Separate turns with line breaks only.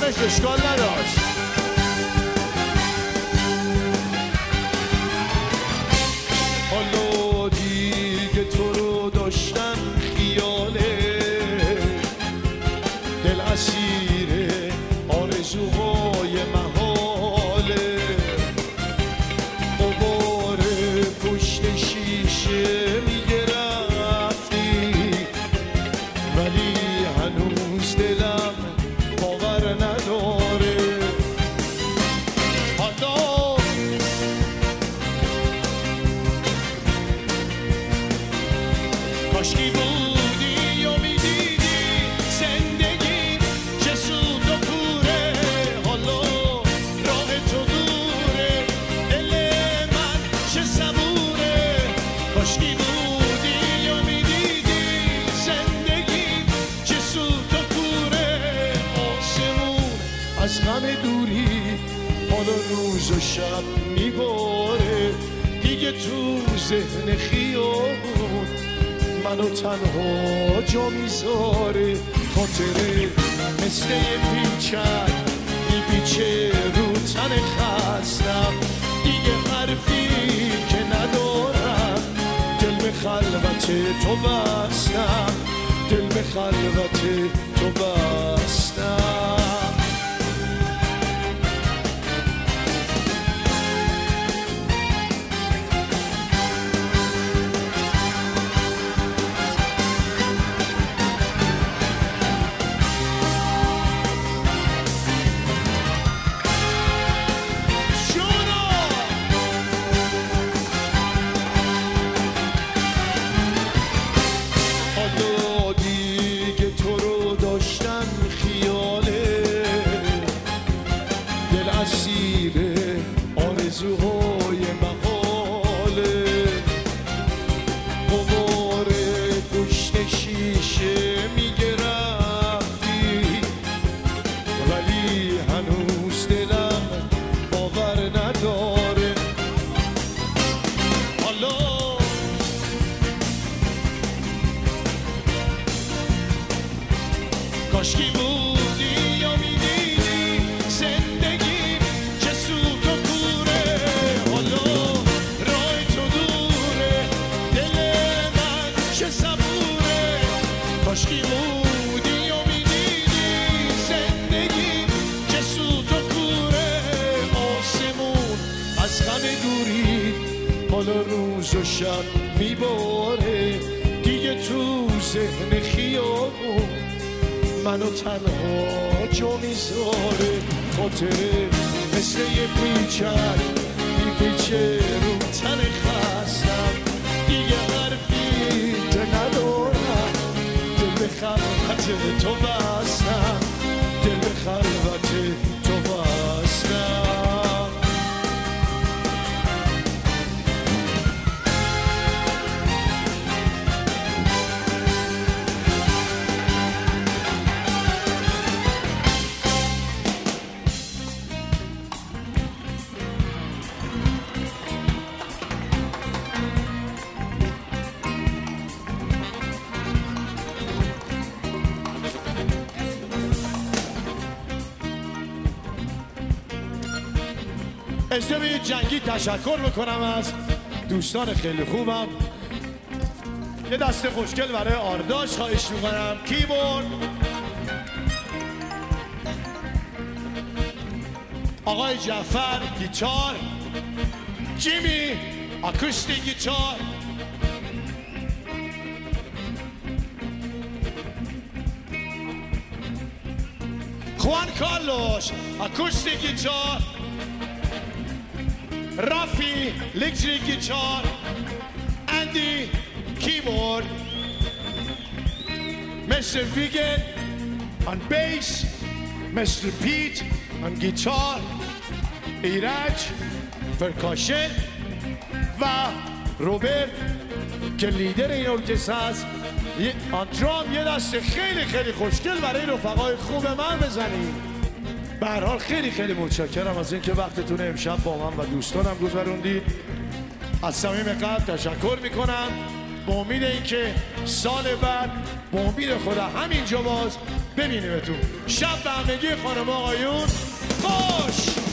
گفتنش اشکال نداشت. حالا دیگه تو رو داشتن خیاله، دل اسیر آرزوهای محاله، غبار پشت شیشه میگه رفتی، ولی هنوز دلم باور نداره. حالا کاشکی بودی یا میدیدی زندگی چه سود و کوره، حالا راه تو دوره، دل من چه صبوره. کاشکی بودی یا میدیدی زندگی چه سود و کوره، آسمون از غم دوری حالا روز و شب میباره، دیگه تو ذهن خیابون منو تنها جا میذاره. خاطره مثل یه پیچر میپیچه رو تن خستم، دیگه حرفی که ندارم، دل به خلوت تو بستم، دل به خلوت تو بستم. آرزوهای محاله، غبار پشت شیشه میگه رفتی، ولی هنوز دلم باور نداره. حالا کاشکی بودی یا میدیدی زندگی چه سود و کوره، حالا راه تو دوره، دل من چه صبوره. کاشکی بودی یا میدیدی زندگی چه سود و کوره، آسمون از غم دوری حالا روز و شب میباره، دیگه تو ذهن خیابون منو تنها جا میذاره. خاطره مثل یه پیچر میپیچه رو تن خستم، دیگه حرفی که ندارم، دل به خلوت تو بستم، دل به خلوت تو بستم. اجازه جنگی تشکر میکنم از دوستان خیلی خوبم. یه دست خوشگل برای آرداش خواهش میکنم. کیبورد آقای جعفر گیتار، جیمی اکوستیک گیتار، خوان کارلوس اکوستیک گیتار، رافی electric guitar, Andy keyboard, Mr. Vegan on bass, Mr. Pete on guitar, ایرج پرکاشن و روبرت که لیدر این ارکستر است. آن درام یه دست خیلی خیلی خوشگل برای رفقای خوب من بزنید. به هر حال خیلی خیلی متشکرم از اینکه وقتتون امشب با من و دوستانم گذروندید. از صمیم قلب تشکر میکنم. با امید اینکه سال بعد با امید خدا همینجا باز ببینیمتون. شب به همگی خانم آقایون خوش.